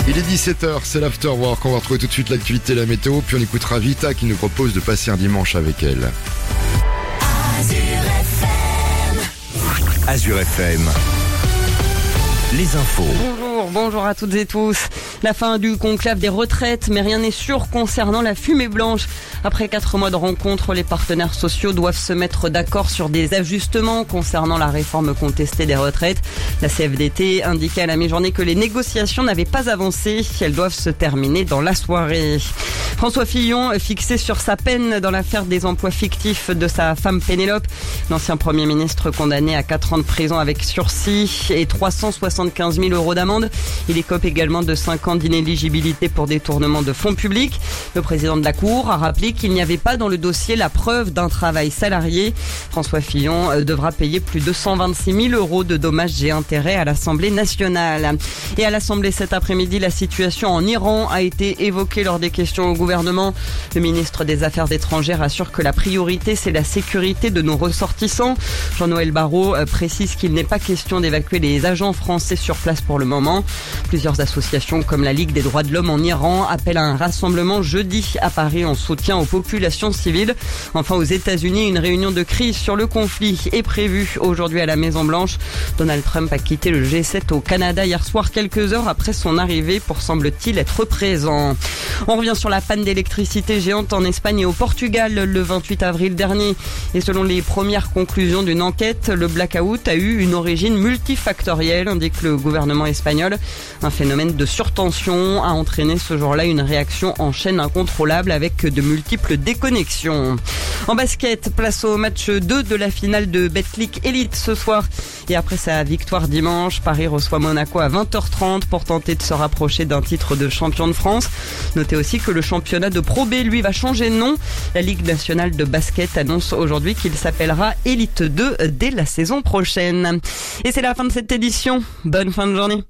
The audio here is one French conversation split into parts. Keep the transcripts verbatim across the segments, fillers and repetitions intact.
Il est dix-sept heures, c'est l'Afterwork. On va retrouver tout de suite l'actualité, la météo, puis on écoutera Vita qui nous propose de passer un dimanche avec elle. Azure F M. Les infos. Bonjour, bonjour à toutes et tous. La fin du conclave des retraites, mais rien n'est sûr concernant la fumée blanche. Après quatre mois de rencontres, les partenaires sociaux doivent se mettre d'accord sur des ajustements concernant la réforme contestée des retraites. La C F D T indiquait à la mi-journée que les négociations n'avaient pas avancé. Elles doivent se terminer dans la soirée. François Fillon, fixé sur sa peine dans l'affaire des emplois fictifs de sa femme Pénélope. L'ancien Premier ministre condamné à quatre ans de prison avec sursis et trois cent soixante-quinze mille euros d'amende. Il écope également de cinq ans d'inéligibilité pour détournement de fonds publics. Le président de la Cour a rappelé qu'il n'y avait pas dans le dossier la preuve d'un travail salarié. François Fillon devra payer plus de cent vingt-six mille euros de dommages et intérêts à l'Assemblée nationale. Et à l'Assemblée cet après-midi, la situation en Iran a été évoquée lors des questions au gouvernement. Le ministre des Affaires étrangères assure que la priorité, c'est la sécurité de nos ressortissants. Jean-Noël Barrot précise qu'il n'est pas question d'évacuer les agents français sur place pour le moment. Plusieurs associations comme la Ligue des droits de l'homme en Iran appellent à un rassemblement jeudi à Paris en soutien aux populations civiles. Enfin, aux États-Unis, une réunion de crise sur le conflit est prévue aujourd'hui à la Maison-Blanche. Donald Trump a quitté le G sept au Canada hier soir, quelques heures après son arrivée pour, semble-t-il, être présent. On revient sur la panne d'électricité géante en Espagne et au Portugal le vingt-huit avril dernier. Et selon les premières conclusions d'une enquête, le blackout a eu une origine multifactorielle, indique le gouvernement espagnol. Un phénomène de surtension a entraîné ce jour-là une réaction en chaîne incontrôlable avec de multiples déconnexions. En basket, place au match deux de la finale de Betclic Elite ce soir. Et après sa victoire dimanche, Paris reçoit Monaco à vingt heures trente pour tenter de se rapprocher d'un titre de champion de France. Notez aussi que le championnat de Pro B, lui, va changer de nom. La Ligue nationale de basket annonce aujourd'hui qu'il s'appellera Elite deux dès la saison prochaine. Et c'est la fin de cette édition. Bonne fin de journée.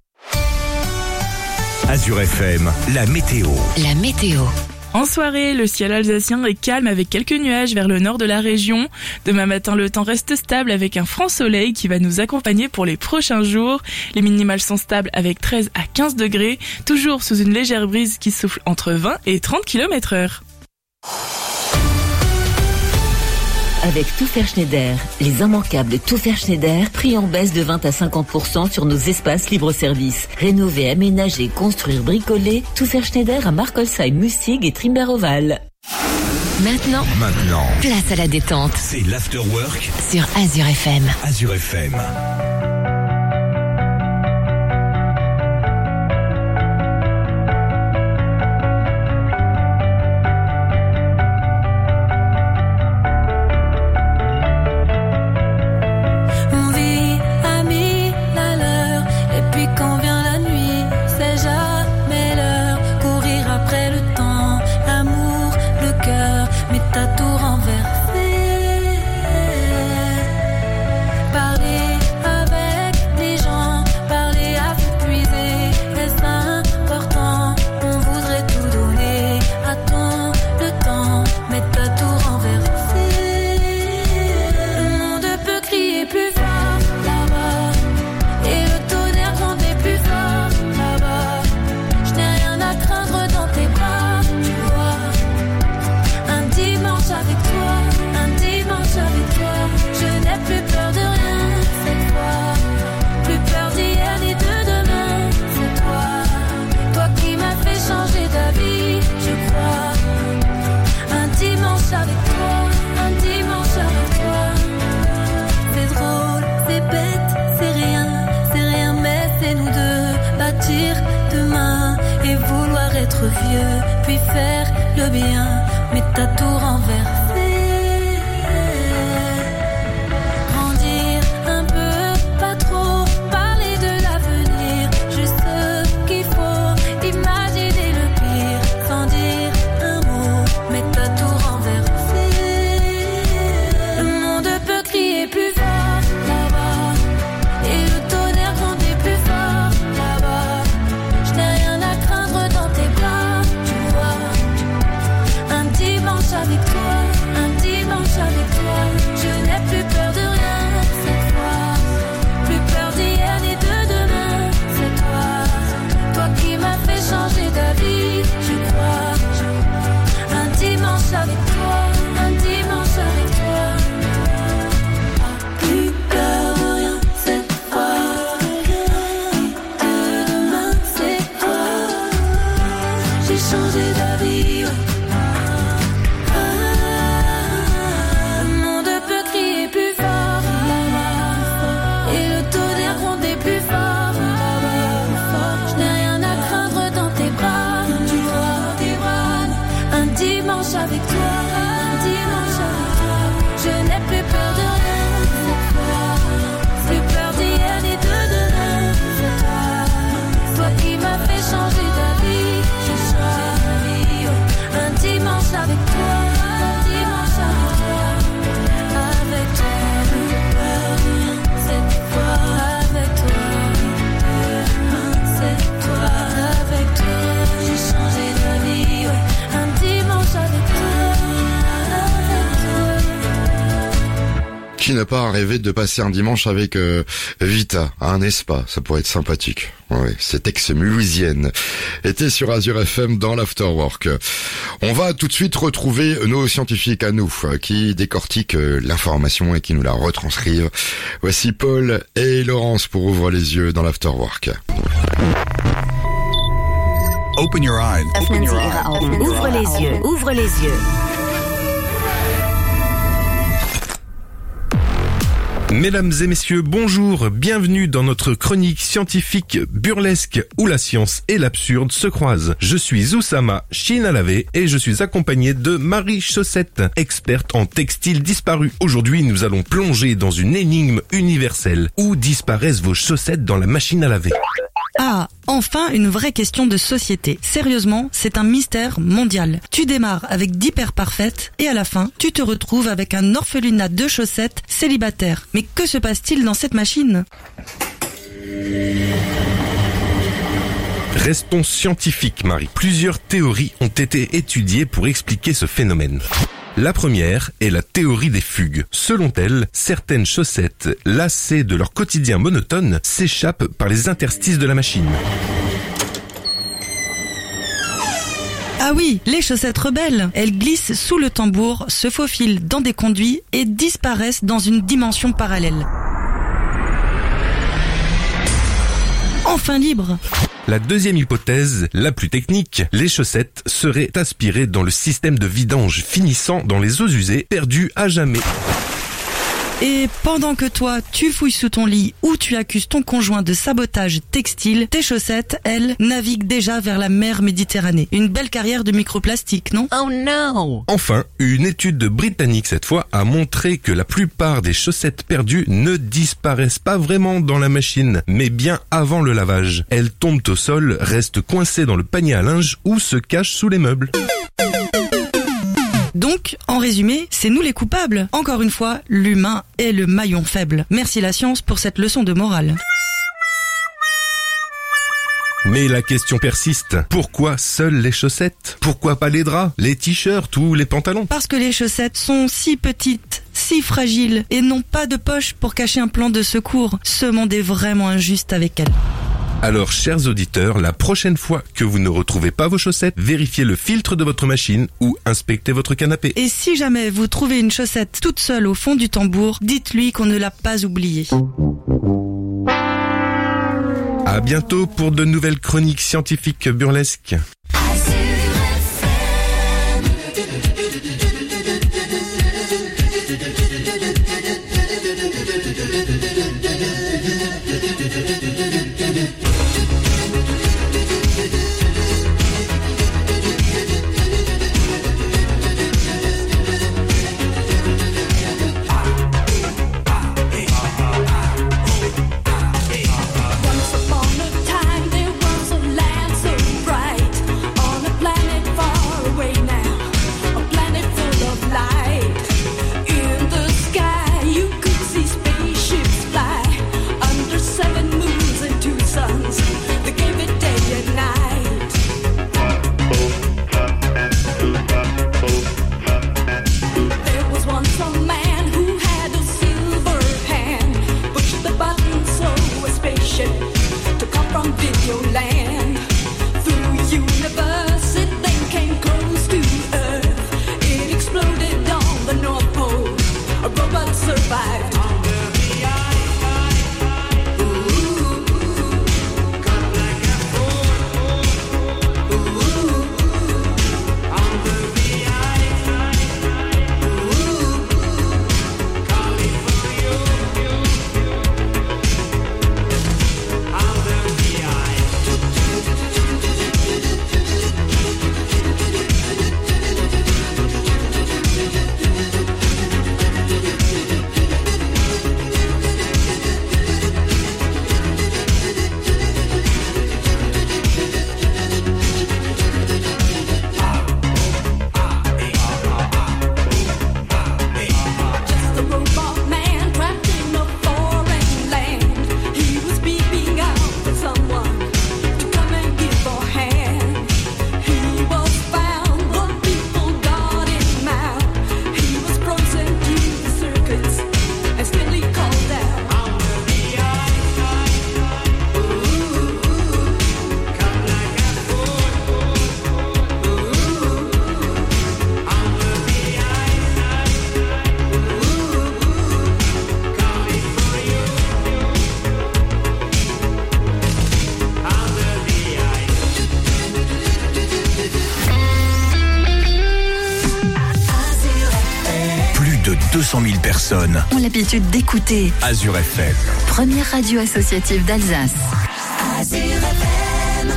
Azure F M, la météo. La météo. En soirée, le ciel alsacien est calme avec quelques nuages vers le nord de la région. Demain matin, le temps reste stable avec un franc soleil qui va nous accompagner pour les prochains jours. Les minimales sont stables avec treize à quinze degrés, toujours sous une légère brise qui souffle entre vingt et trente kilomètres heure. Avec Tout Faire Schneider, les immanquables Tout Faire Schneider, prix en baisse de vingt à cinquante pour cent sur nos espaces libre-service. Rénover, aménager, construire, bricoler, Tout Faire Schneider à Markolsheim, Mussig et Trimber-Oval. Maintenant, Maintenant, place à la détente c'est l'Afterwork sur Azure F M. Azure F M. Demain et vouloir être vieux, puis faire le bien, mais t'as tout renversé. Grandir un peu, pas trop, parler de l'avenir, juste ce qu'il faut, imaginer le pire, sans dire un mot, mais t'as tout renversé. Le monde peut crier plus fort là-bas, et le tonnerre grondait plus fort là-bas. Je n'ai rien à craindre dans tes bras, tu vois. Un dimanche avec toi. changé d'avis. Le monde peut crier plus fort et le tonnerre gronder plus fort. Je n'ai rien à craindre dans tes bras. Tu vois, tes bras. Un dimanche avec toi, un dimanche avec toi. Je n'ai plus peur de rien cette fois. Plus peur d'hier ni de demain. C'est toi, toi qui m'as fait changer d'avis. J'ai changé d'avis. Un dimanche avec toi, un dimanche avec toi. Avec toi, c'est toi, avec toi. C'est toi, avec toi. J'ai changé d'avis. Un dimanche avec toi, avec toi. Qui n'a pas rêvé de passer un dimanche avec euh, Vita, hein, n'est-ce pas? Ça pourrait être sympathique. Ouais, cette ex-mulhousienne était sur Azure F M dans l'Afterwork. On va tout de suite retrouver nos scientifiques à nous, qui décortiquent l'information et qui nous la retranscrivent. Voici Paul et Laurence pour Ouvre les yeux dans l'Afterwork. Open your eyes. Ouvre les yeux, ouvre les yeux. Mesdames et messieurs, bonjour, bienvenue dans notre chronique scientifique burlesque où la science et l'absurde se croisent. Je suis Oussama, chine à laver, et je suis accompagné de Marie Chaussette, experte en textile disparu. Aujourd'hui, nous allons plonger dans une énigme universelle. Où disparaissent vos chaussettes dans la machine à laver? Ah, enfin une vraie question de société. Sérieusement, c'est un mystère mondial. Tu démarres avec dix paires parfaites et à la fin, tu te retrouves avec un orphelinat de chaussettes célibataires. Mais que se passe-t-il dans cette machine ? Restons scientifiques, Marie. Plusieurs théories ont été étudiées pour expliquer ce phénomène. La première est la théorie des fugues. Selon elle, certaines chaussettes, lassées de leur quotidien monotone, s'échappent par les interstices de la machine. Ah oui, les chaussettes rebelles. Elles glissent sous le tambour, se faufilent dans des conduits et disparaissent dans une dimension parallèle. Enfin libre. La deuxième hypothèse, la plus technique, les chaussettes seraient aspirées dans le système de vidange, finissant dans les eaux usées, perdues à jamais. Et pendant que toi, tu fouilles sous ton lit ou tu accuses ton conjoint de sabotage textile, tes chaussettes, elles, naviguent déjà vers la mer Méditerranée. Une belle carrière de microplastique, non ? Oh non! Enfin, une étude britannique cette fois a montré que la plupart des chaussettes perdues ne disparaissent pas vraiment dans la machine, mais bien avant le lavage. Elles tombent au sol, restent coincées dans le panier à linge ou se cachent sous les meubles. Donc, en résumé, c'est nous les coupables. Encore une fois, l'humain est le maillon faible. Merci la science pour cette leçon de morale. Mais la question persiste. Pourquoi seules les chaussettes? Pourquoi pas les draps, les t-shirts ou les pantalons? Parce que les chaussettes sont si petites, si fragiles et n'ont pas de poche pour cacher un plan de secours. Ce monde est vraiment injuste avec elles. Alors, chers auditeurs, la prochaine fois que vous ne retrouvez pas vos chaussettes, vérifiez le filtre de votre machine ou inspectez votre canapé. Et si jamais vous trouvez une chaussette toute seule au fond du tambour, dites-lui qu'on ne l'a pas oubliée. À bientôt pour de nouvelles chroniques scientifiques burlesques. Once upon a time there was a land so bright. deux cent mille personnes. Ont l'habitude d'écouter Azure F M. Première radio associative d'Alsace. Azure F M.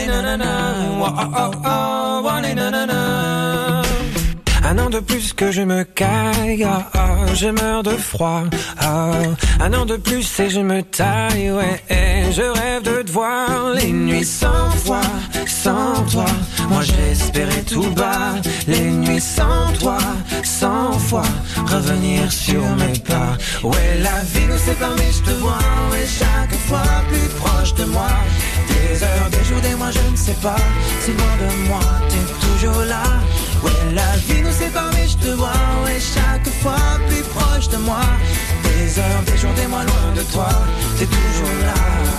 Un an de plus que je me caille, ah, ah, je meurs de froid. Ah, un an de plus et je me taille, ouais. Et je rêve de te voir les nuits sans toi, sans toi. Moi j'espérais tout bas, les nuits sans toi, cent fois revenir sur mes pas. Ouais, la vie nous sépare mais je te vois, ouais, chaque fois plus proche de moi. Des heures, des jours, des mois, je ne sais pas, si loin de moi, t'es toujours là. Ouais, la vie nous sépare mais je te vois, ouais, chaque fois plus proche de moi. Des heures, des jours, des mois, loin de toi, t'es toujours là.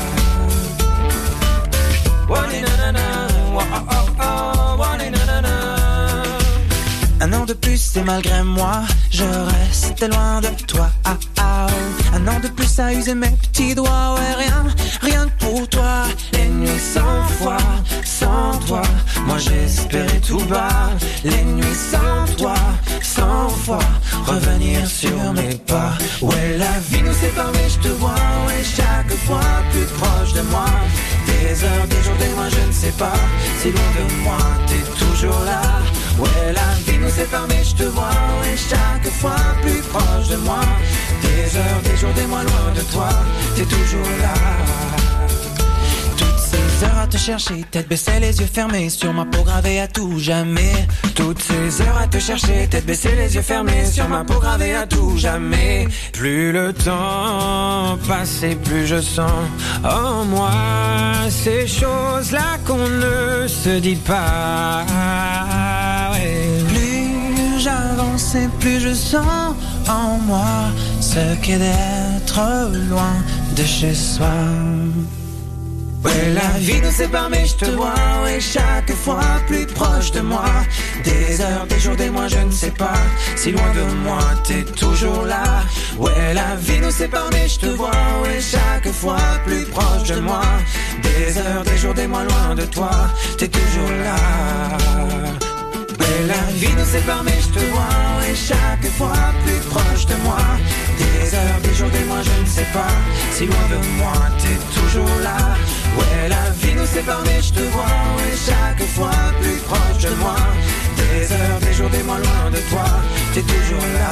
Un an de plus et malgré moi, je reste loin de toi. Ah, ah, oh. Un an de plus à user mes petits doigts, ouais, rien, rien que pour toi. Les nuits cent fois, sans toi, moi j'espérais tout bas. Les nuits sans toi, cent fois revenir sur mes pas. Ouais, la vie nous sépare mais je te vois, ouais, chaque fois plus proche de moi. Des heures, des jours, des mois, je ne sais pas, si loin de moi, t'es toujours là. Ouais, la vie nous sépare mais je te vois, ouais, chaque fois plus proche de moi. Des heures, des jours, des mois, loin de toi, t'es toujours là. Toutes ces heures à te chercher, tête baissée, les yeux fermés, sur ma peau gravée à tout jamais. Toutes ces heures à te chercher, tête baissée, les yeux fermés, sur ma peau gravée à tout jamais. Plus le temps passe et plus je sens en moi ces choses-là qu'on ne se dit pas. Ouais. Plus j'avance et plus je sens en moi ce qu'est d'être loin de chez soi. Ouais, la vie nous sépare mais je te vois, ouais, chaque fois plus proche de moi. Des heures, des jours, des mois, je ne sais pas, si loin de moi, t'es toujours là. Ouais, la vie nous sépare mais je te vois, ouais, chaque fois plus proche de moi. Des heures, des jours, des mois, loin de toi, t'es toujours là. Ouais, la vie nous sépare mais je te vois, ouais, chaque fois plus proche de moi. Des heures, des jours, des mois, je ne sais pas, si loin de moi, t'es toujours là. Ouais, la vie nous sépare mais je te vois, ouais, chaque fois plus proche de moi. Des heures, des jours, des mois, loin de toi, t'es toujours là.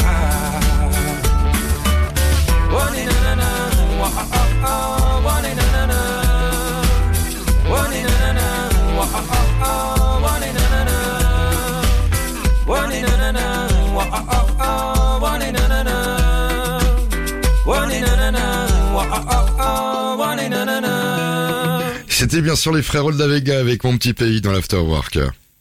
Oh, na-na-na, oh, oh, oh, oh, na-na-na. Oh, na-na-na, oh, oh, oh, oh, na-na-na. Oh, na-na-na, oh, oh, oh, oh, na-na-na. Oh, na-na-na, oh, oh, oh, oh, na-na-na. C'était bien sûr les frères Oldavega avec Mon Petit Pays dans l'Afterwork.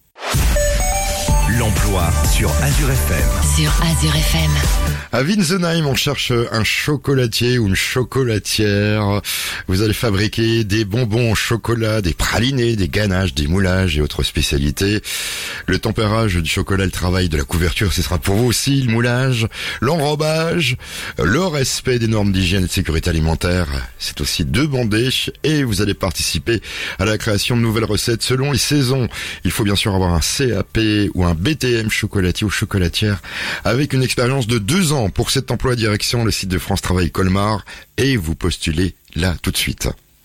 L'emploi sur Azure F M. Sur Azure F M. À Winsenheim, on cherche un chocolatier ou une chocolatière. Vous allez fabriquer des bonbons au chocolat, des pralinés, des ganaches, des moulages et autres spécialités. Le tempérage du chocolat, le travail de la couverture, ce sera pour vous aussi. Le moulage, l'enrobage, le respect des normes d'hygiène et de sécurité alimentaire, c'est aussi demandé. Et vous allez participer à la création de nouvelles recettes selon les saisons. Il faut bien sûr avoir un C A P ou un B T M chocolatier ou chocolatière avec une expérience de deux ans. Pour cet emploi, direction le site de France Travail Colmar et vous postulez là tout de suite.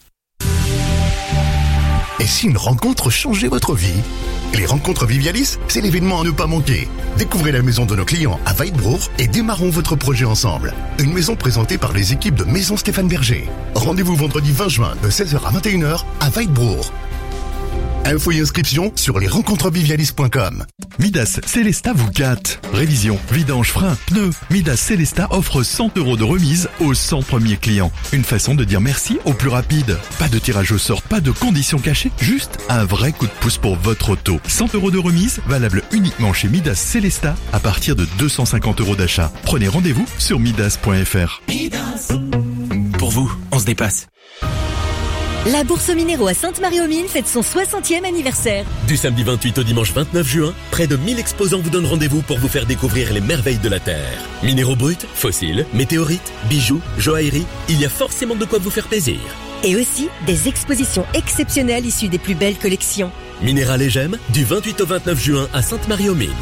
Et si une rencontre changeait votre vie ? Les rencontres Vivialis, c'est l'événement à ne pas manquer. Découvrez la maison de nos clients à Weidbrour et démarrons votre projet ensemble. Une maison présentée par les équipes de Maison Stéphane Berger. Rendez-vous vendredi vingt juin de seize heures à vingt et une heures à Weidbrour. Info et inscription sur les rencontres vivialis point com. Midas Célesta vous gâte. Révision, vidange, frein, pneus. Midas Célesta offre cent euros de remise aux cent premiers clients. Une façon de dire merci au plus rapide. Pas de tirage au sort, pas de conditions cachées, juste un vrai coup de pouce pour votre auto. cent euros de remise, valable uniquement chez Midas Célesta à partir de deux cent cinquante euros d'achat. Prenez rendez-vous sur midas point f r. Midas. Pour vous, on se dépasse. La Bourse aux Minéraux à Sainte-Marie-aux-Mines fête son soixantième anniversaire. Du samedi vingt-huit au dimanche vingt-neuf juin, près de mille exposants vous donnent rendez-vous pour vous faire découvrir les merveilles de la Terre. Minéraux bruts, fossiles, météorites, bijoux, joaillerie, il y a forcément de quoi vous faire plaisir. Et aussi des expositions exceptionnelles issues des plus belles collections. Minéral et Gemmes, du vingt-huit au vingt-neuf juin à Sainte-Marie-aux-Mines.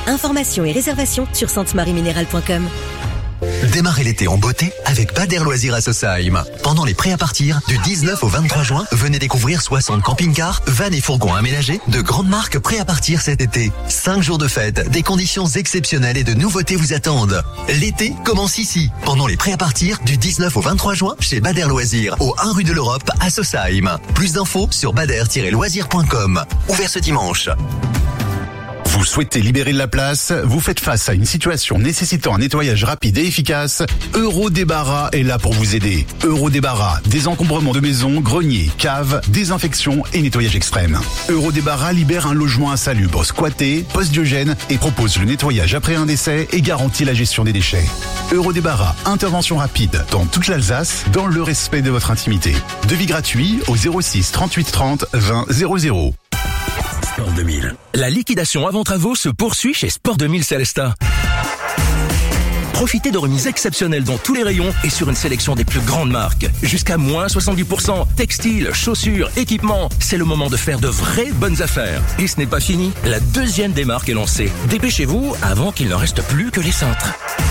Informations et réservations sur sainte marie minéral point com. Démarrez l'été en beauté avec Bader Loisirs à Sausheim. Pendant les prêts à partir, du dix-neuf au vingt-trois juin, venez découvrir soixante camping-cars, vannes et fourgons aménagés de grandes marques prêts à partir cet été. cinq jours de fête, des conditions exceptionnelles et de nouveautés vous attendent. L'été commence ici. Pendant les prêts à partir, du dix-neuf au vingt-trois juin, chez Bader Loisirs, au un rue de l'Europe à Sausheim. Plus d'infos sur bader tiret loisirs point com. Ouvert ce dimanche. Vous souhaitez libérer de la place? Vous faites face à une situation nécessitant un nettoyage rapide et efficace? Eurodébarras est là pour vous aider. Eurodébarras, désencombrement de maisons, greniers, caves, désinfection et nettoyage extrême. Eurodébarras libère un logement insalubre, squatté, post-diogène et propose le nettoyage après un décès et garantit la gestion des déchets. Eurodébarras, intervention rapide dans toute l'Alsace dans le respect de votre intimité. Devis gratuit au zéro six trente-huit trente vingt zéro zéro. Sport deux mille. La liquidation avant travaux se poursuit chez Sport deux mille Célestat. Profitez de remises exceptionnelles dans tous les rayons et sur une sélection des plus grandes marques. Jusqu'à moins soixante-dix pour cent. Textiles, chaussures, équipements. C'est le moment de faire de vraies bonnes affaires. Et ce n'est pas fini. La deuxième des marques est lancée. Dépêchez-vous avant qu'il ne reste plus que les cintres.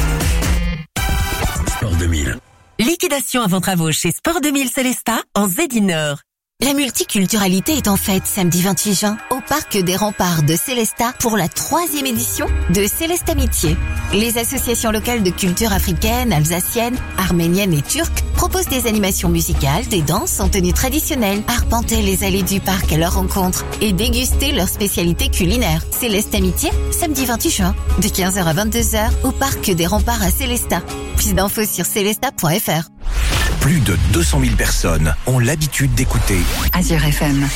Sport deux mille. Liquidation avant travaux chez Sport deux mille Célestat en Zedin Nord. La multiculturalité est en fête samedi vingt-huit juin au Parc des Remparts de Célestat pour la troisième édition de Célestat Amitié. Les associations locales de culture africaine, alsacienne, arménienne et turque proposent des animations musicales, des danses en tenue traditionnelle. Arpentez les allées du parc à leur rencontre et dégustez leurs spécialités culinaires. Célestat Amitié, samedi vingt-huit juin, de quinze heures à vingt-deux heures au Parc des Remparts à Célestat. Plus d'infos sur célestat point f r. Plus de deux cent mille personnes ont l'habitude d'écouter Azure F M.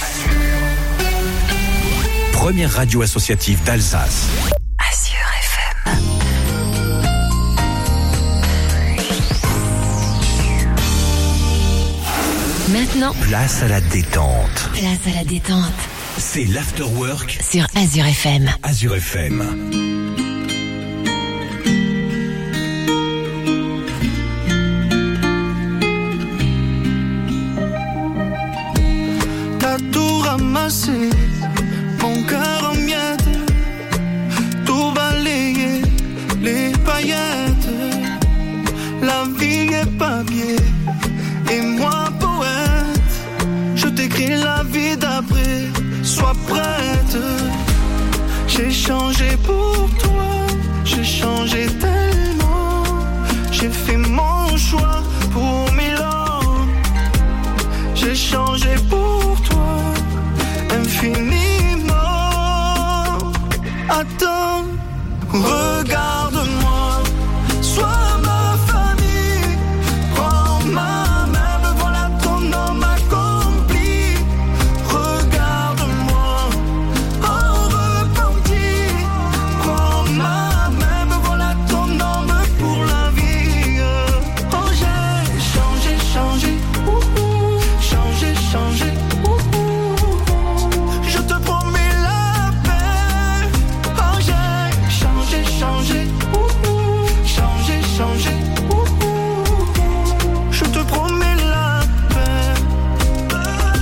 Première radio associative d'Alsace. Azure F M. Maintenant, Place à la détente. place à la détente C'est l'afterwork sur Azure F M. Azure F M. T'as tout ramassé, mon cœur en miettes, tout balayé, les paillettes. La vie est papier, et moi poète. Je t'écris la vie d'après, sois prête. J'ai changé pour toi, j'ai changé tellement. J'ai fait mon choix pour Milan. J'ai changé pour toi, infiniment. Attends, regarde-moi, sois ma famille. Prends ma main, me voilà ton homme accompli. Regarde-moi, en repenti. Prends ma main, me voilà ton homme pour la vie. Oh, j'ai changé, changé, ouhou. Changé, changé, ouhou. Je te promets la paix. Oh, j'ai changé, changé, ouhou. Changé, changé, ouhou. Je te promets la paix.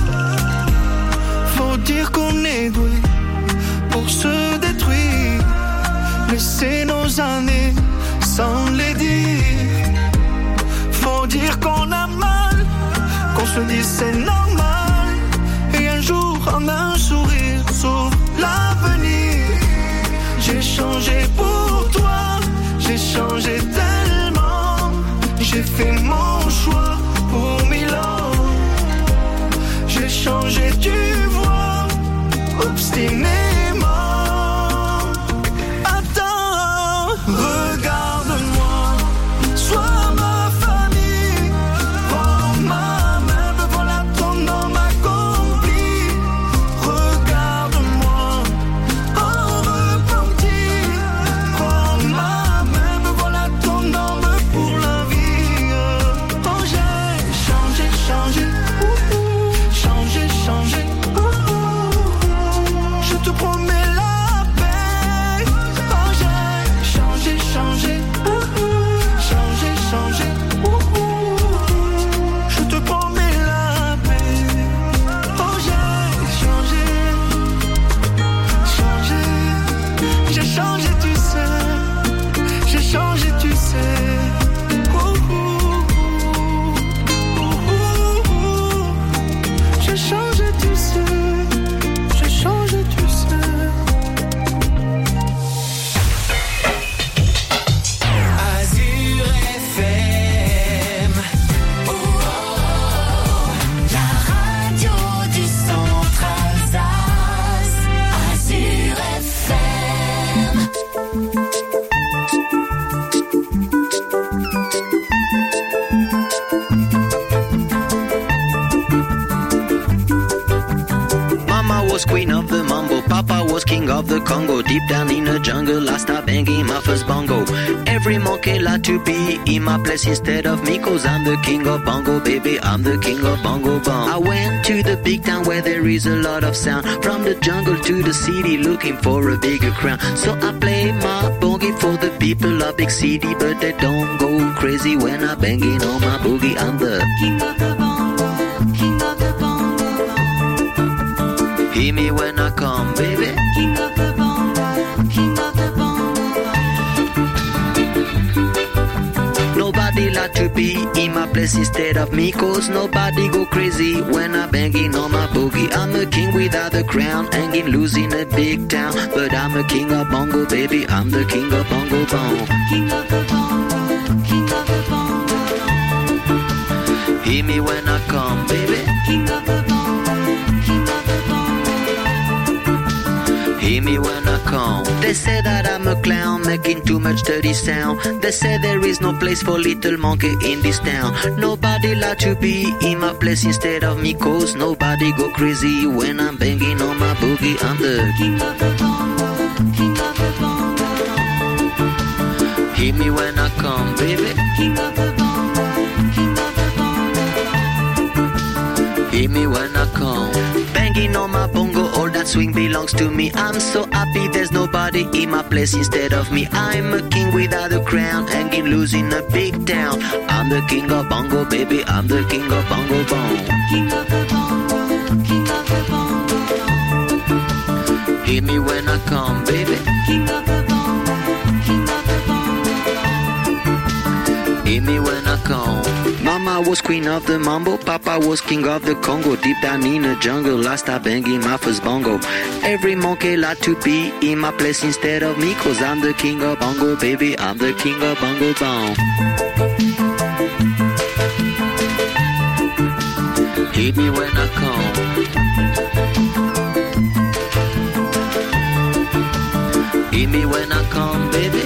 Faut dire qu'on est doué pour se détruire. Laisser nos années sans les dire. Faut dire qu'on a mal, qu'on se dit c'est normal. Et un jour en un sourire s'ouvre l'avenir. J'ai changé pour toi, j'ai changé tellement. J'ai fait mon choix pour Milan. J'ai changé, tu vois, obstinément. Attends, regarde-moi, sois ma famille. Prends ma main, me voilà ton homme accompli. Regarde-moi, en repenti. Prends ma main, me voilà ton homme pour la vie. Oh, j'ai changé, changé, ouhou. Changé, changé, ouhou. Je te was queen of the mambo, Papa was king of the Congo. Deep down in the jungle, I started banging my first bongo. Every monkey like to be in my place instead of me, cause I'm the king of bongo, baby, I'm the king of bongo bong. I went to the big town where there is a lot of sound, from the jungle to the city looking for a bigger crown. So I play my boogie for the people of big city, but they don't go crazy when I banging on my boogie. I'm the king of the bongo, king of the bongo bong. Hear me when I come, baby. King of the bongo, king of the bongo bong. Nobody like to be in my place instead of me, cause nobody go crazy when I banging on my boogie. I'm a king without a crown, hanging loose in a big town, but I'm a king of bongo, baby, I'm the king of bongo bong. King of the bongo, king of the bongo bong. Hear me when I come, baby. King of the bongo, king of the bongo bong. Hear me when I come. They say that I'm a clown, making too much dirty sound. They say there is no place for little monkey in this town. Nobody like to be in my place instead of me, cause nobody go crazy when I'm banging on my boogie. I'm the king of the bongo, king of the bongo bong. Hear me when I come, baby. King of the bongo, king of the bongo bong. Hear me when I come. Banging on my bongo, all that swing belongs to me. I'm so happy there's nobody in my place instead of me. I'm a king without a crown, hanging loose in a big town. I'm the king of bongo, baby, I'm the king of bongo bong. King of the bongo, king of the bongo bong. Hear me when I come, baby. King of the bongo, king of the bongo bong. Hear me when I come. Mama was queen of the mambo, Papa was king of the Congo. Deep down in the jungle, I started banging my first bongo. Every monkey like to be in my place instead of me, cause I'm the king of bongo, baby, I'm the king of bongo bong. Hit me when I come. Hit me when I come, baby.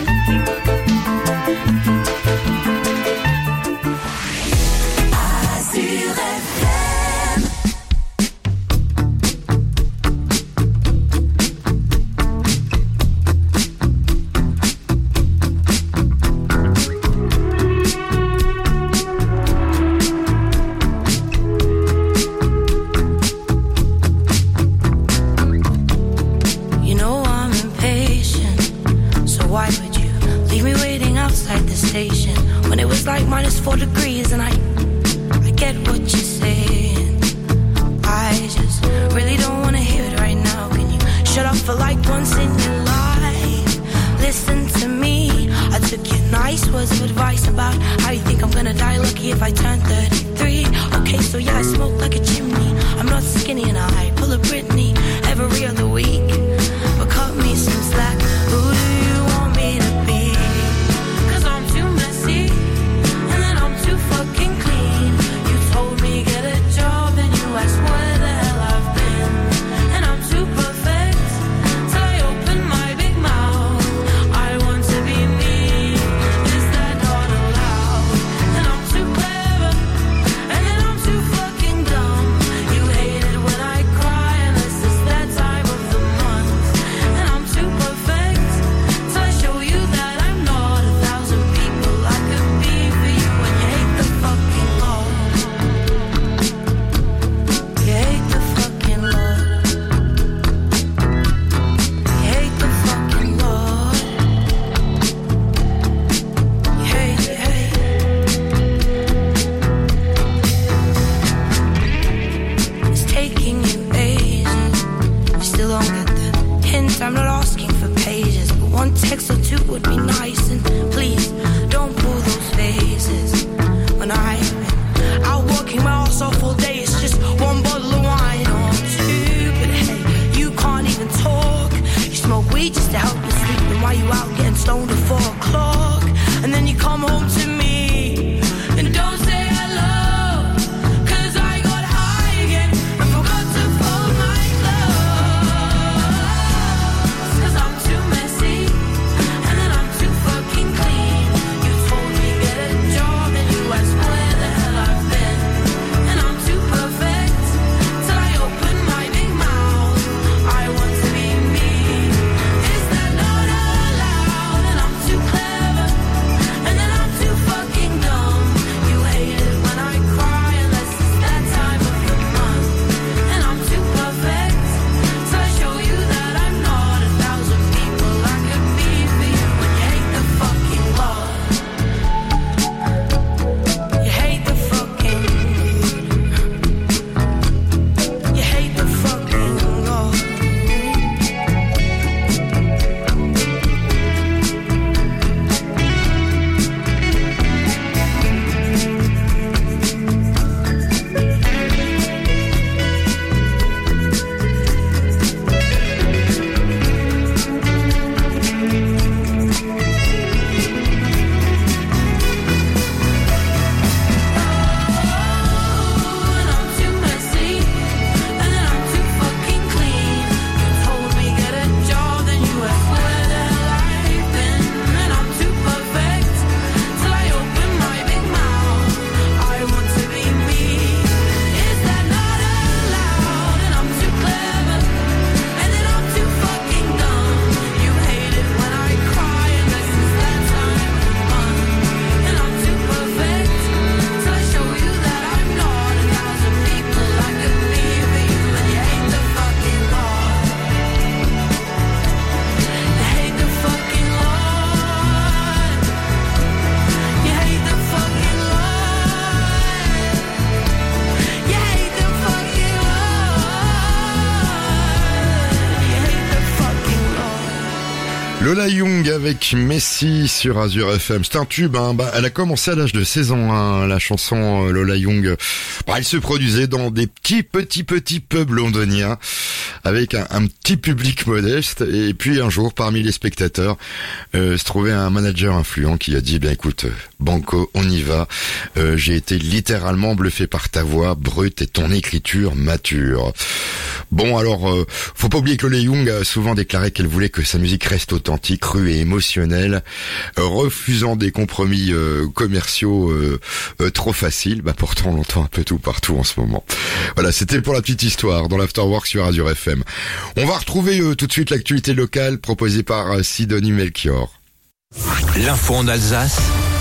Lola Young avec Messi sur Azure F M. C'est un tube, hein. Bah, elle a commencé à l'âge de seize ans, hein, la chanson Lola Young. Bah, elle se produisait dans des petits, petits, petits pubs londoniens avec un, un petit public modeste. Et puis un jour, parmi les spectateurs, euh, se trouvait un manager influent qui a dit, bien écoute, Banco, on y va. Euh, j'ai été littéralement bluffé par ta voix brute et ton écriture mature. Bon, alors, euh, faut pas oublier que Lola Young a souvent déclaré qu'elle voulait que sa musique reste authentique, crue et émotionnelle, euh, refusant des compromis euh, commerciaux euh, euh, trop faciles. Bah pourtant, on l'entend un peu tout partout en ce moment. Voilà, c'était pour la petite histoire dans l'Afterwork sur Azure F M. On va retrouver euh, tout de suite l'actualité locale proposée par euh, Sidonie Melchior. L'info en Alsace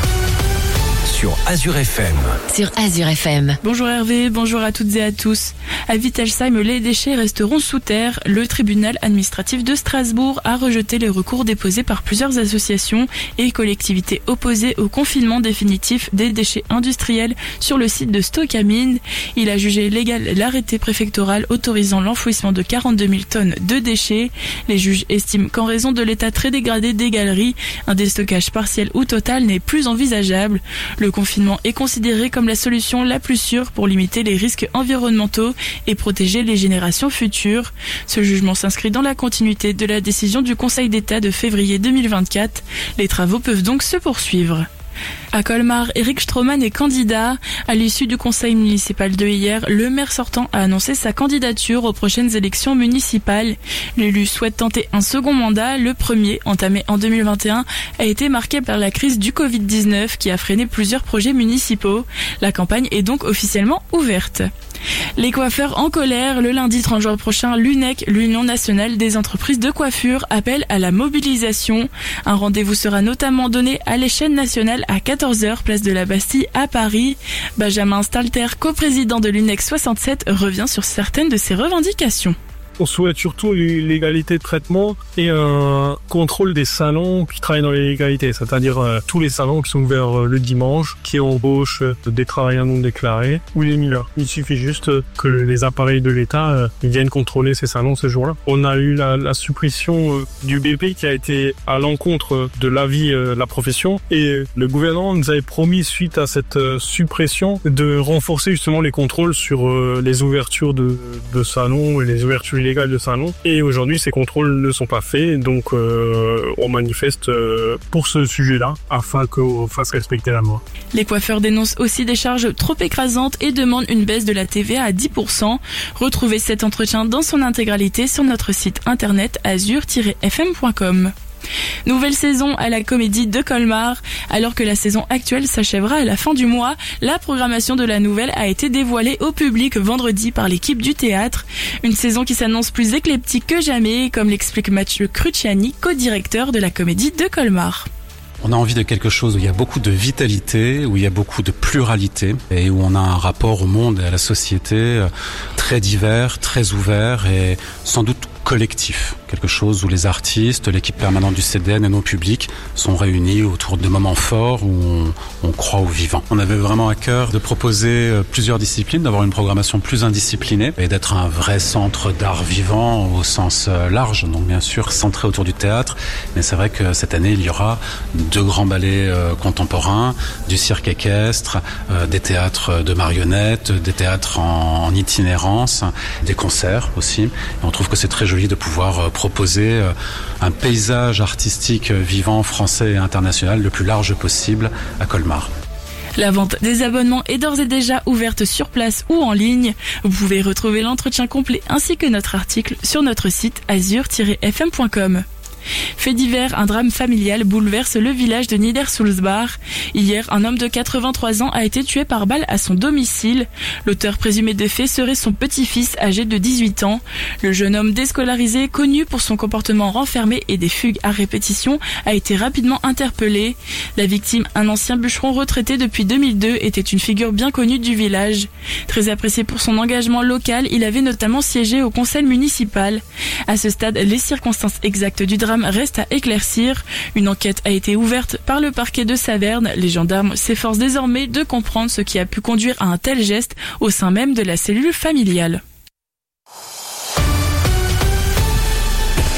sur Azure F M. Sur Azure F M. Bonjour Hervé, bonjour à toutes et à tous. À Wittelsheim, les déchets resteront sous terre. Le tribunal administratif de Strasbourg a rejeté les recours déposés par plusieurs associations et collectivités opposées au confinement définitif des déchets industriels sur le site de Stocamine. Il a jugé légal l'arrêté préfectoral autorisant l'enfouissement de quarante-deux mille tonnes de déchets. Les juges estiment qu'en raison de l'état très dégradé des galeries, un déstockage partiel ou total n'est plus envisageable. Le confinement est considéré comme la solution la plus sûre pour limiter les risques environnementaux et protéger les générations futures. Ce jugement s'inscrit dans la continuité de la décision du Conseil d'État de février deux mille vingt-quatre. Les travaux peuvent donc se poursuivre. À Colmar, Eric Stroman est candidat. À l'issue du conseil municipal de hier, le maire sortant a annoncé sa candidature aux prochaines élections municipales. L'élu souhaite tenter un second mandat. Le premier, entamé en deux mille vingt et un, a été marqué par la crise du covid dix-neuf qui a freiné plusieurs projets municipaux. La campagne est donc officiellement ouverte. Les coiffeurs en colère. Le lundi trente juin prochain, l'U N E C, l'Union nationale des entreprises de coiffure, appelle à la mobilisation. Un rendez-vous sera notamment donné à l'échelle nationale à quatorze heures, place de la Bastille à Paris. Benjamin Stalter, coprésident de l'U N E C soixante-sept, revient sur certaines de ses revendications. On souhaite surtout l'égalité de traitement et un contrôle des salons qui travaillent dans l'illégalité, c'est-à-dire euh, tous les salons qui sont ouverts euh, le dimanche, qui embauchent euh, des travailleurs non déclarés ou les mineurs. Il suffit juste euh, que les appareils de l'État euh, viennent contrôler ces salons ce jour-là. On a eu la, la suppression euh, du B P qui a été à l'encontre de l'avis euh, de la profession et le gouvernement nous avait promis, suite à cette euh, suppression, de renforcer justement les contrôles sur euh, les ouvertures de, de salons et les ouvertures illégales de salon, et aujourd'hui ces contrôles ne sont pas faits, donc euh, on manifeste euh, pour ce sujet-là afin qu'on fasse respecter la loi. Les coiffeurs dénoncent aussi des charges trop écrasantes et demandent une baisse de la T V A à dix pour cent. Retrouvez cet entretien dans son intégralité sur notre site internet azure tiret f m point com. Nouvelle saison à la Comédie de Colmar. Alors que la saison actuelle s'achèvera à la fin du mois, la programmation de la nouvelle a été dévoilée au public vendredi par l'équipe du théâtre. Une saison qui s'annonce plus éclectique que jamais, comme l'explique Mathieu Cruciani, co-directeur de la Comédie de Colmar. On a envie de quelque chose où il y a beaucoup de vitalité, où il y a beaucoup de pluralité et où on a un rapport au monde et à la société très divers, très ouvert et sans doute collectif. Quelque chose où les artistes, l'équipe permanente du C D N et nos publics sont réunis autour de moments forts où on, on croit au vivant. On avait vraiment à cœur de proposer plusieurs disciplines, d'avoir une programmation plus indisciplinée et d'être un vrai centre d'art vivant au sens large, donc bien sûr centré autour du théâtre. Mais c'est vrai que cette année, il y aura deux grands ballets euh, contemporains, du cirque équestre, euh, des théâtres de marionnettes, des théâtres en, en itinérance, des concerts aussi. Et on trouve que c'est très joli de pouvoir euh, proposer euh, un paysage artistique vivant français et international le plus large possible à Colmar. La vente des abonnements est d'ores et déjà ouverte sur place ou en ligne. Vous pouvez retrouver l'entretien complet ainsi que notre article sur notre site azure tiret f m point com. Fait divers, un drame familial bouleverse le village de Niedersulzbach. Hier, un homme de quatre-vingt-trois ans a été tué par balle à son domicile. L'auteur présumé des faits serait son petit-fils âgé de dix-huit ans. Le jeune homme déscolarisé, connu pour son comportement renfermé et des fugues à répétition, a été rapidement interpellé. La victime, un ancien bûcheron retraité depuis deux mille deux, était une figure bien connue du village. Très apprécié pour son engagement local, il avait notamment siégé au conseil municipal. À ce stade, les circonstances exactes du drame reste à éclaircir. Une enquête a été ouverte par le parquet de Saverne. Les gendarmes s'efforcent désormais de comprendre ce qui a pu conduire à un tel geste au sein même de la cellule familiale.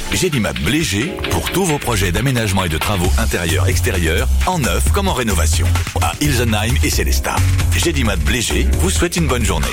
Gédimat Blégé pour tous vos projets d'aménagement et de travaux intérieurs-extérieurs, en neuf comme en rénovation. À Ilsenheim et Célestat. Gédimat Blégé vous souhaite une bonne journée.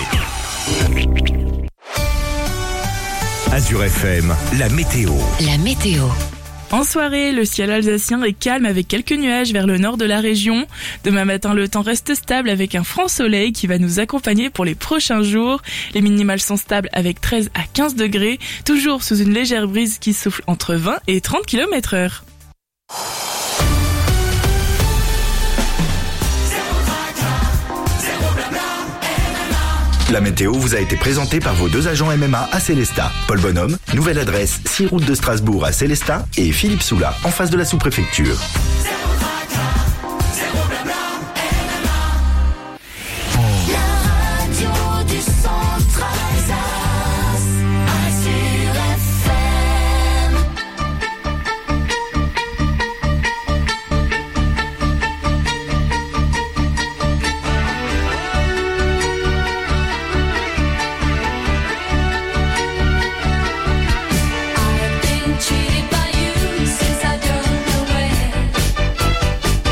Azure F M, la météo. La météo. En soirée, le ciel alsacien est calme avec quelques nuages vers le nord de la région. Demain matin, le temps reste stable avec un franc soleil qui va nous accompagner pour les prochains jours. Les minimales sont stables avec treize à quinze degrés, toujours sous une légère brise qui souffle entre vingt et trente kilomètres heure. La météo vous a été présentée par vos deux agents M M A à Célestat. Paul Bonhomme, nouvelle adresse six route de Strasbourg à Célestat et Philippe Soula en face de la sous-préfecture. Cheated by you since I don't know where.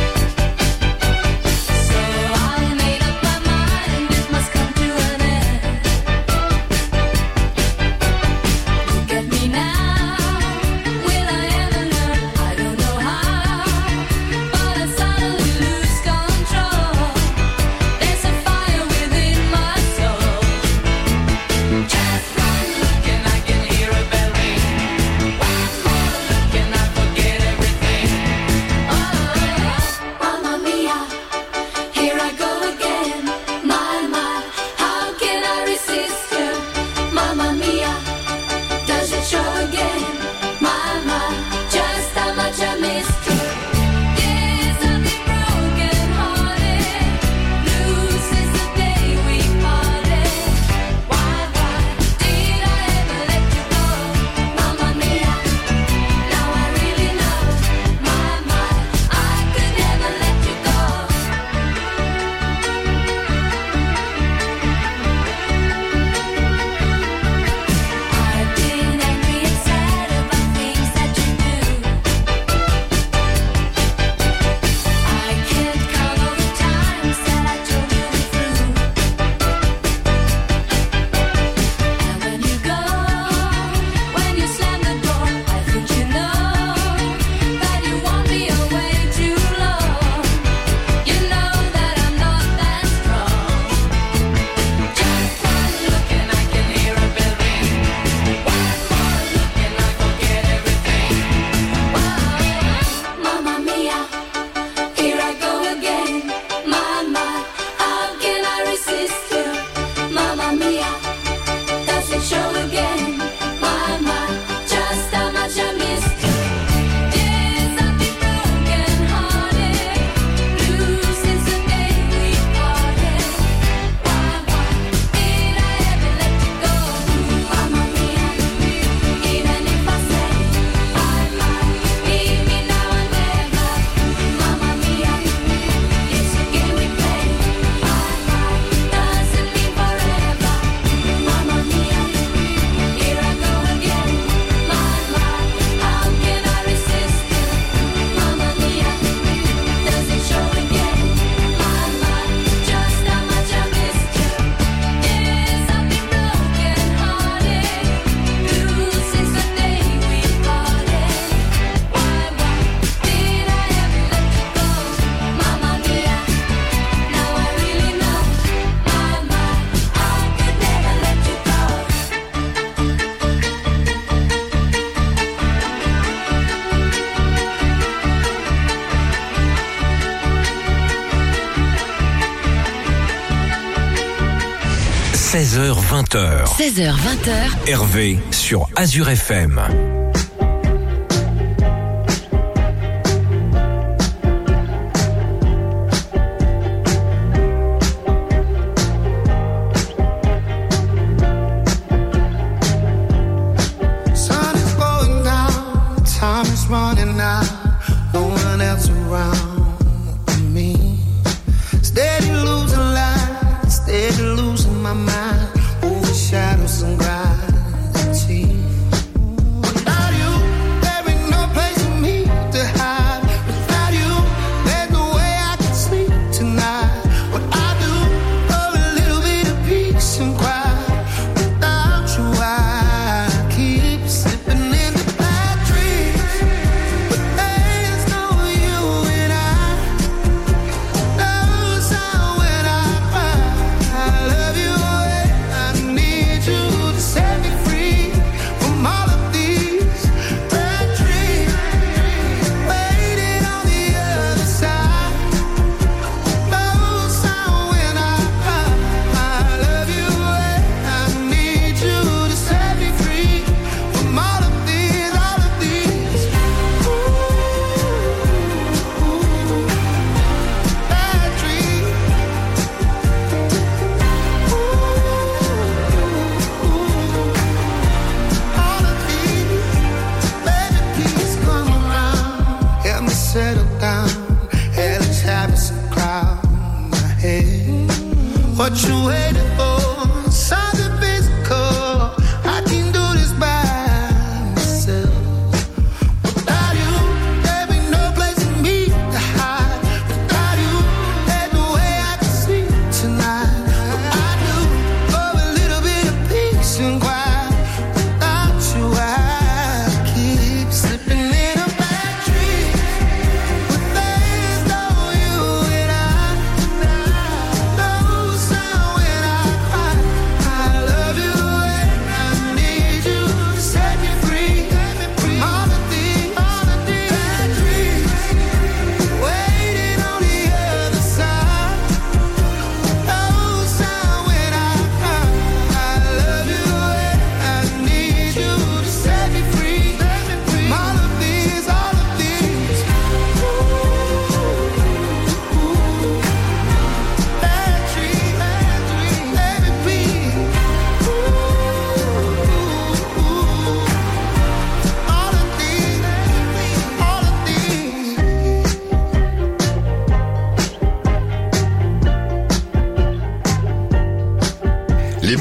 seize heures vingt. seize heures vingt. Hervé sur Azure F M. Overshadow some gravity.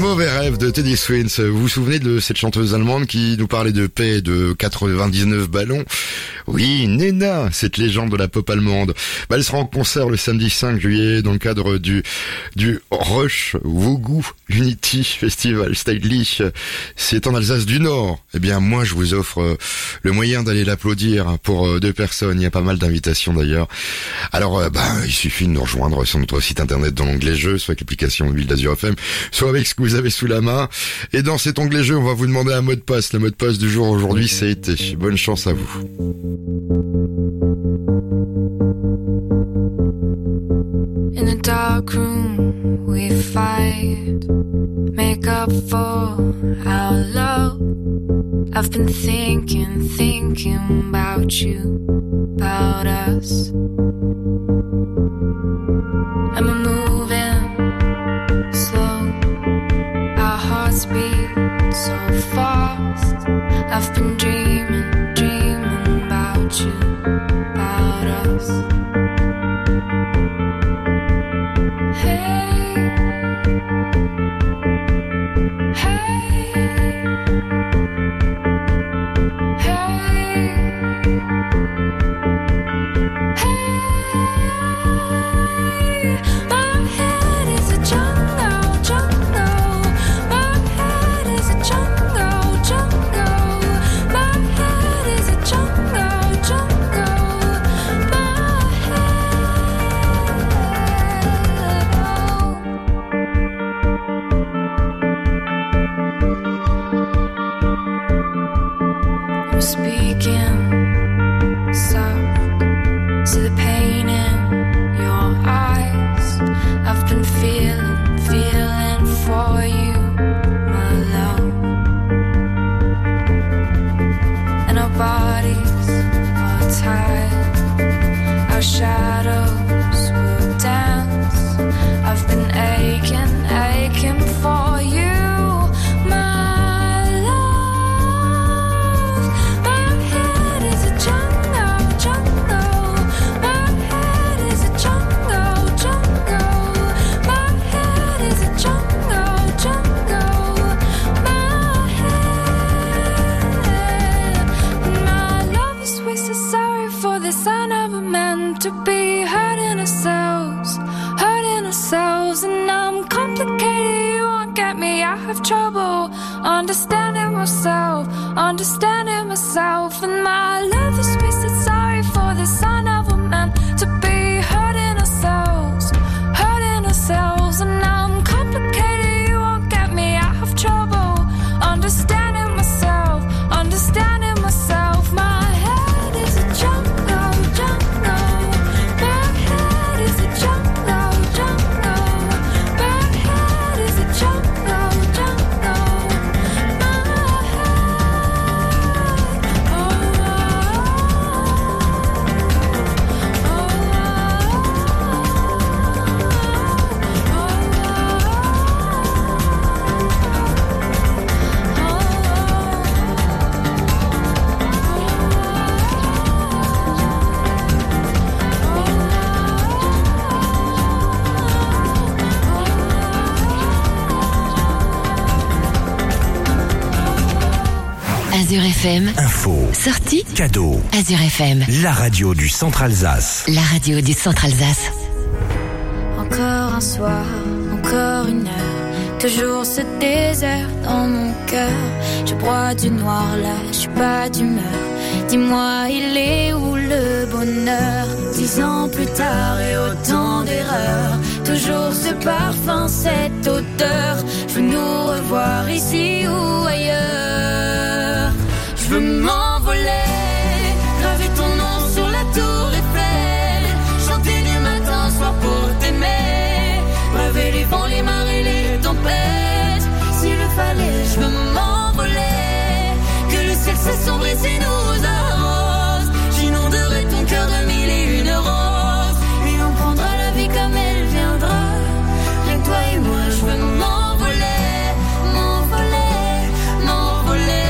Mauvais rêve de Teddy Swims. Vous vous souvenez de cette chanteuse allemande qui nous parlait de paix et de quatre-vingt-dix-neuf ballons? Oui, Nena, cette légende de la pop allemande. Bah, elle sera en concert le samedi cinq juillet dans le cadre du du Rush Wogu Unity Festival Stylish. C'est en Alsace du Nord. Eh bien, moi, je vous offre euh, le moyen d'aller l'applaudir pour euh, deux personnes. Il y a pas mal d'invitations d'ailleurs. Alors, euh, bah, il suffit de nous rejoindre sur notre site internet dans l'onglet jeux, soit avec l'application mobile d'Azur F M, soit avec ce que vous avez sous la main. Et dans cet onglet jeu, on va vous demander un mot de passe. Le mot de passe du jour aujourd'hui, c'est été. Bonne chance à vous. In a dark room we fight, make up for our love. I've been thinking, thinking about you, about us. And we're moving slow, our hearts beat so fast. I've been dreaming, dreaming about you, about us. Hey, hey, hey, hey. My head is a jungle, jungle. My head is a jungle, jungle. My head is a jungle, jungle. My I'm speaking soft to the pain in your eyes. I've been feeling, feeling for you, my love. And our bodies are tied, our shadows will dance. I've been aching, aching for you. To be hurting ourselves, hurting ourselves, and I'm complicated. You won't get me. I have trouble understanding myself, understanding myself, and my love is twisted. Sorry for the sign of a man. To be hurting ourselves, hurting ourselves, and I'm complicated. You won't get me. I have trouble understanding myself, understanding myself. My head is a jungle, jungle. Azur F M. Info. Sortie. Cadeau. Azur F M. La radio du Centre-Alsace. La radio du Centre-Alsace. Encore un soir, encore une heure, toujours ce désert dans mon cœur. Je bois du noir là, je suis pas d'humeur. Dis-moi, il est où le bonheur? Dix ans plus tard et autant d'erreurs, toujours ce parfum, cette odeur. Je veux nous revoir ici ou ailleurs. Je veux m'envoler, graver ton nom sur la tour Eiffel, chanter du matin au soir pour t'aimer, braver les vents, les marées, les tempêtes. S'il le fallait, je veux m'envoler, que le ciel s'assombrit et nous arrose. J'inonderai ton cœur de mille et une roses, et on prendra la vie comme elle viendra. Rien que toi et moi, je veux m'envoler, m'envoler, m'envoler.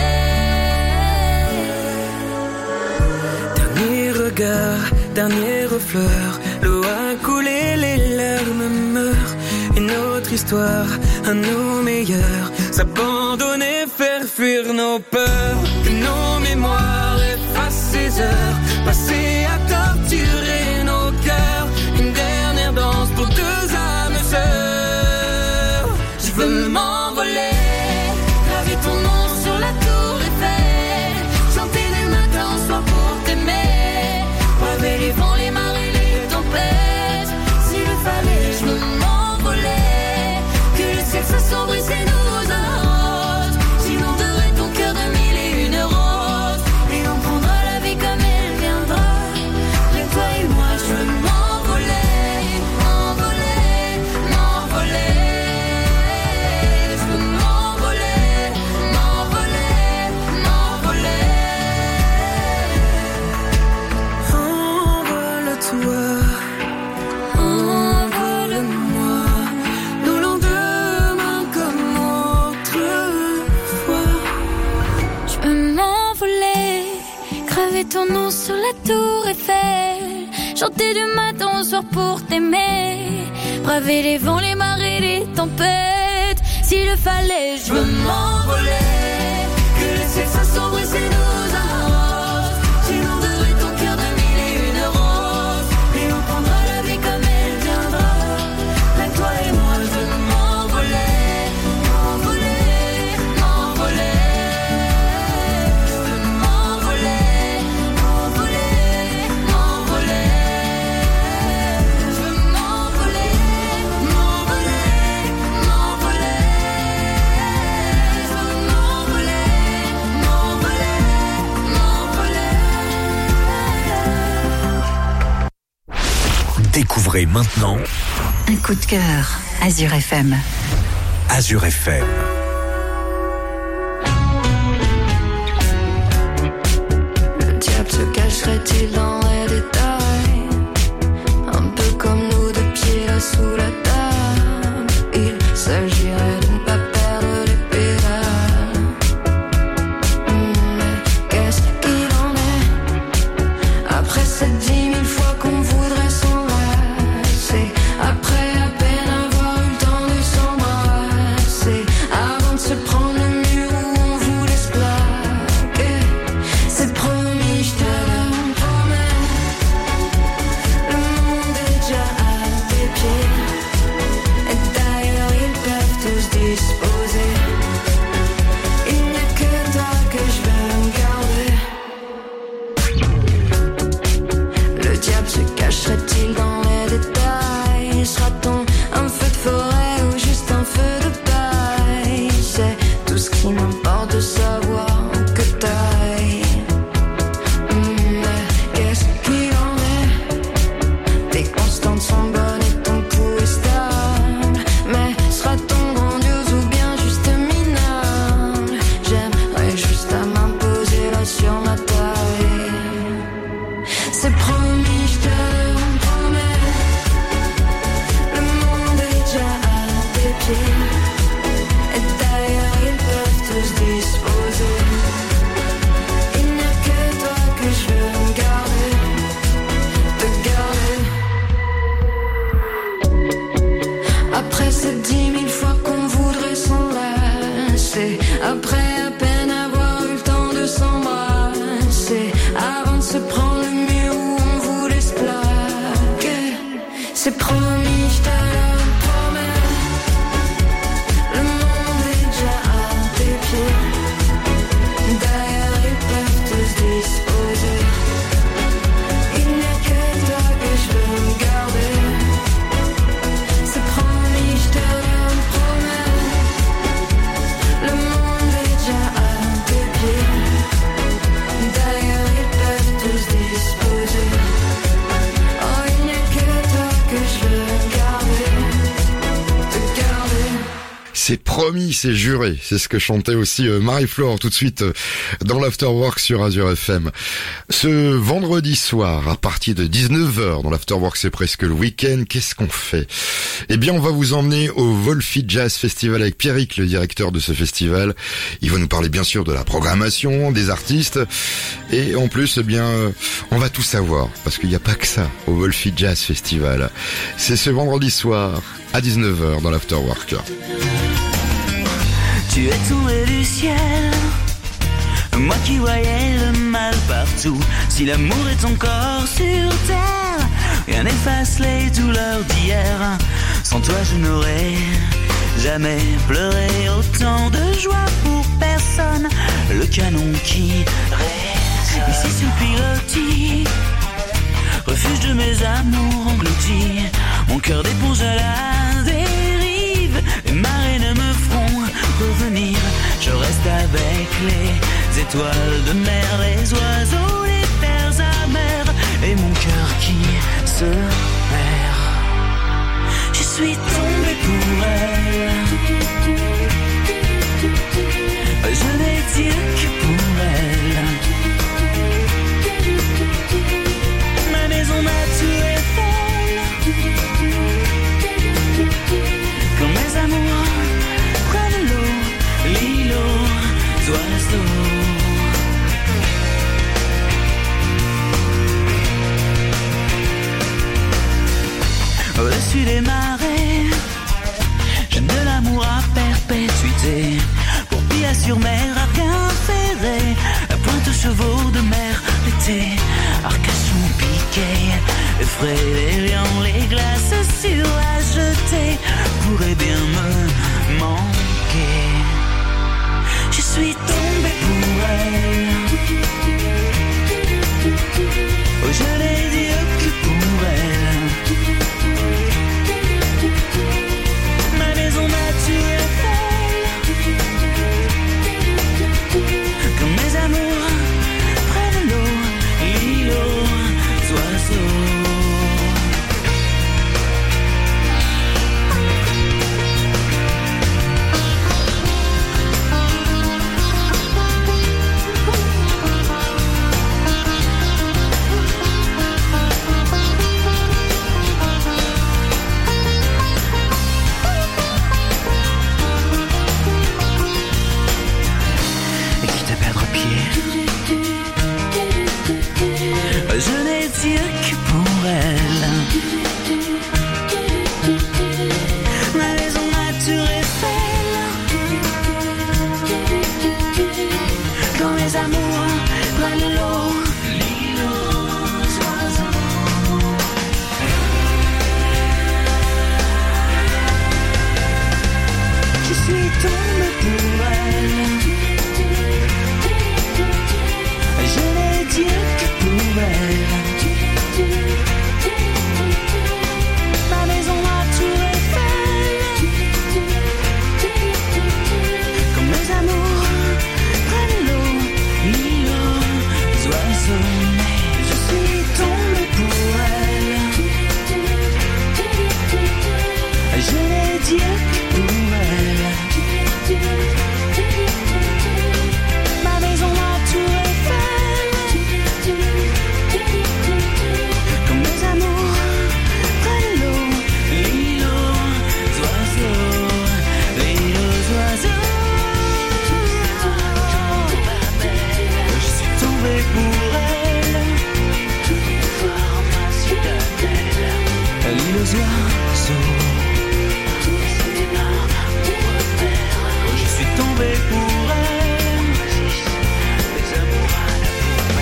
Dernier regard, dernière fleur, l'eau a coulé, les larmes meurent. Une notre histoire, à nos meilleurs. S'abandonner, faire fuir nos peurs, que nos mémoires effacent ces heures passées à torturer nos cœurs. Une dernière danse pour deux âmes sœurs. Je veux m'envoler, graver ton nom sur la tour Eiffel, chanter du matin au soir pour t'aimer, braver les vents, les marées, les tempêtes. S'il le fallait, je veux m'envoler, que le ciel s'assombrisse et nous arrose, j'inonderai ton cœur de mille et une roses, et on prendra la vie comme elle viendra. Rien que toi et moi, je veux m'envoler, m'envoler, m'envoler. Je veux m'envoler, m'envoler, m'envoler. Envole-toi, envole-moi, nos lendemains comme autrefois. Je veux m'envoler, graver ton nom sur la tour Eiffel, chanter du matin au soir pour t'aimer, braver les vents, les marées, les tempêtes. S'il le fallait, je veux m'envoler, que le ciel s'assombrisse et nous arrose, j'inonderai ton cœur de mille et une roses, et on prendra la vie comme elle viendra. Là, toi et moi, je veux m'envoler, m'envoler, m'envoler. Je veux m'envoler, m'envoler, m'envoler. Je veux m'envoler, m'envoler, m'envoler. Je veux m'envoler, m'envoler, m'envoler. Découvrez maintenant Un coup de cœur, Azure F M. Azure F M. Le diable se cacherait-il dans les détails, un peu comme nous, de pieds là sous la table. Il s'agirait de ne pas perdre les pédales. Mais qu'est-ce qu'il en est après ces dix mille fois qu'on voudrait s'enlacer, après à peine avoir eu le temps de s'embrasser, avant de se prendre le mur où on voulait se plaquer. C'est promis, je te le promets, le monde est déjà à tes pieds, et d'ailleurs ils peuvent tous disposer. Il n'y a que toi que je veux garder. Le diable se cacherait-il dans les détails? Sera-t-on un feu de forêt ou juste un feu de paille? C'est tout ce qui m'importe de savoir que taille. Mais qu'est-ce qu'il en est? Tes constantes sont bonnes et ton pouls est stable. Mais sera-t-on grandiose ou bien juste minable? J'aimerais juste à m'imposer là sur ma taille. C'est promis, je te le promets, le monde est déjà à tes pieds, et d'ailleurs ils peuvent tous disposer. Il n'y a que toi que je veux me garder, te garder. Après ces dix mille fois qu'on voudrait s'enlacer, après à peine avoir eu le temps de s'embrasser, avant de se prendre le mur où on voulait se plaquer. C'est promis, je te le promets, le monde est déjà à tes pieds, d'ailleurs ils peuvent tous disposer. Il n'y a que toi que je veux me garder. C'est promis, je te le promets, le monde est déjà à tes pieds, d'ailleurs ils peuvent tous disposer. Oh, il n'y a que toi que je veux garder, te garder. C'est promis, c'est juré. C'est ce que chantait aussi euh, Marie-Flore tout de suite euh, dans l'Afterwork sur Azure F M. Ce vendredi soir, à partir de dix-neuf heures, dans l'Afterwork, c'est presque le week-end, qu'est-ce qu'on fait? Eh bien, on va vous emmener au Wolfie Jazz Festival avec Pierrick, le directeur de ce festival. Il va nous parler bien sûr de la programmation, des artistes, et en plus, eh bien, euh, on va tout savoir, parce qu'il n'y a pas que ça au Wolfie Jazz Festival. C'est ce vendredi soir, à dix-neuf heures dans l'Afterwork. Tu es tombé du ciel, moi qui voyais le mal partout. Si l'amour est encore sur terre, rien n'efface les douleurs d'hier. Sans toi je n'aurais jamais pleuré autant de joie pour personne. Le canon qui résonne ici sur pilotis, refuge de mes amours engloutis. Mon cœur d'éponge à la dérive, les marées ne me feront revenir. Je reste avec les étoiles de mer, les oiseaux, les terres amères, et mon cœur qui se perd. Je suis tombé pour elle, je n'ai dit que pour elle. Ma maison m'a tué folle, quand mes amours prennent l'eau, l'îlot d'oiseaux. Au-dessus des marées, j'aime de l'amour à perpétuité. Pour Pilla-sur-Mer, à rien ferré, à pointe aux chevaux de mer, l'été, Arcachon piqué, effraie les lions, les glaces sur la jetée, pourraient bien me manquer. Je suis tombé pour elle, oh je n'ai dit que pour elle. Ma maison m'a tué folle, quand mes amours prennent l'eau, l'îlot d'oiseaux. Je n'ai dit que pour elle. Ma maison m'a tué folle, quand mes amours prennent l'eau, l'îlot d'oiseaux. Je suis tombé pour elle, je n'ai dit que pour elle. Ma maison m'a tué folle, quand mes amours prennent l'eau, l'îlot d'oiseaux. Je suis tombé pour elle, je n'ai dit que pour elle. Ma maison m'a tué folle, quand mes amours prennent l'eau, l'îlot d'oiseaux, l'îlot d'oiseaux. Je suis tombé pour elle, l'îlot d'oiseaux. Je suis tombé pour elle, les amours à la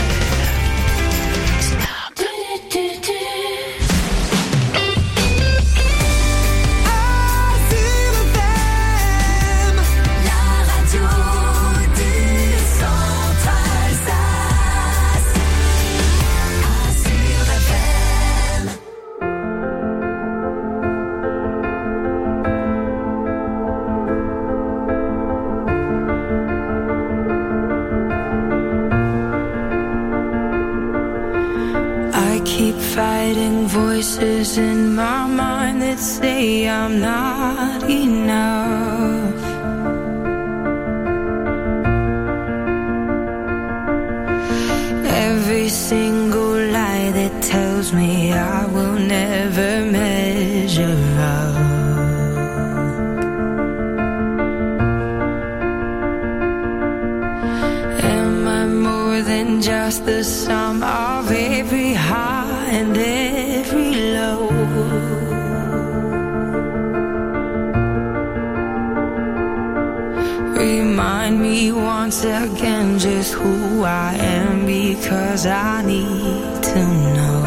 fighting voices in my mind that say I'm not enough. Every single lie that tells me I will never measure up. Am I more than just the sum of every high and every low? me once again just who I am, because I need to know.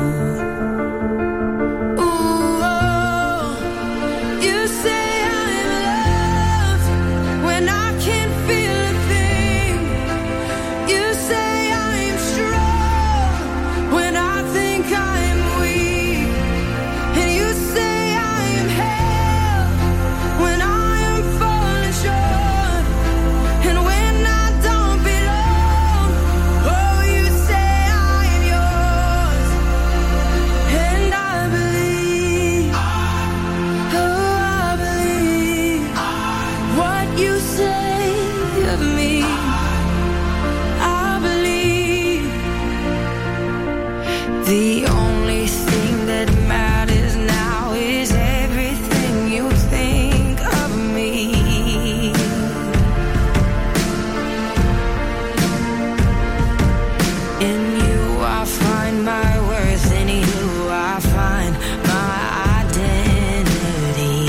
Ooh, oh, you say I'm loved when I can't feel a thing. You say I'm strong when I think I'm weak. And you say I'm held when I am falling short. And when I don't belong, oh, you say I'm yours. And I believe, oh, I believe what you say of me. I believe the only thing that matters now is everything you think of me. In you I find my worth, in you I find my identity.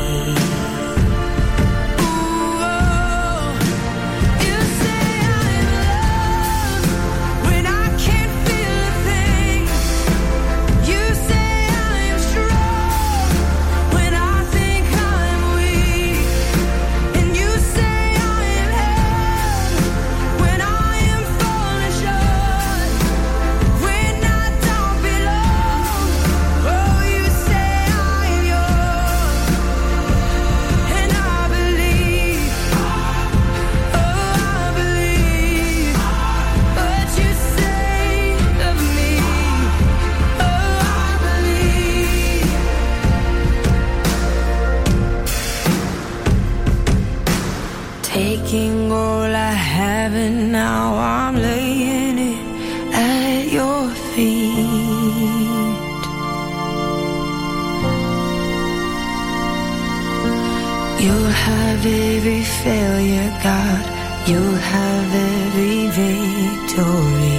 Ooh, oh, you say I'm loved when I can't feel a thing. You say I'm strong when I think I'm weak. And you say I am held when I am falling short. When I don't belong, oh, you say I'm yours. And I believe, oh, I believe what you say of me. Oh, I believe. Taking all I have and now I'm laying it at your feet. You'll have every failure, God. You'll have every victory.